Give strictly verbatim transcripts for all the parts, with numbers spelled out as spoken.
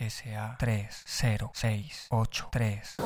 S A tres cero seis ocho tres.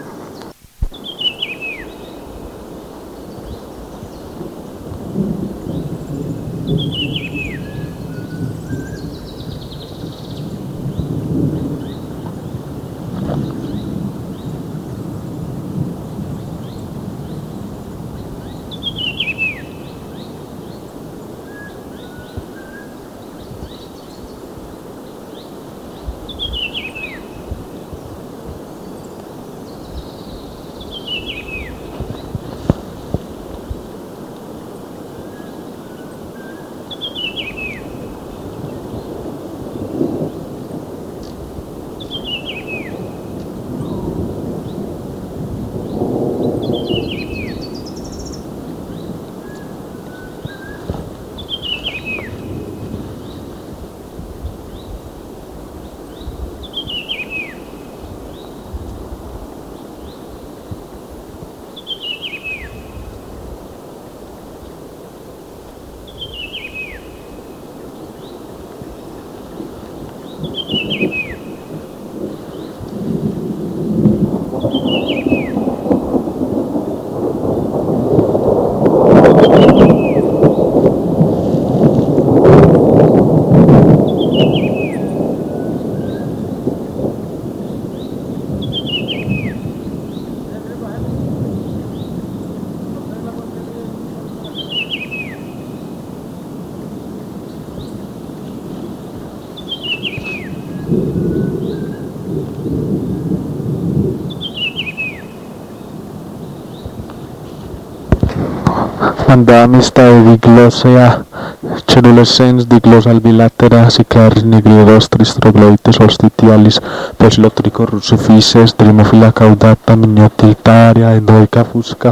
Αντάμιστα διγλώσσια cellular διγλώσσαλ bilátera σικλάρις νιγριοδός τριστρογλωίτες οστιτιάλις πεσλοτρικό ρουσουφίσες τριμοφύλλα καουδάτα μηνιοτιλτάρια ενδοϊκά φούσκα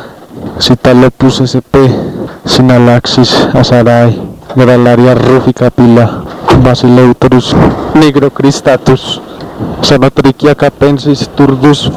σιταλόπους εσεπέ συναλλάξεις ασαράι γραλάρια ρούφι καπίλα βασιλέουτερους νιγροκριστάτους Σανατρικία καπένσις τουρδούς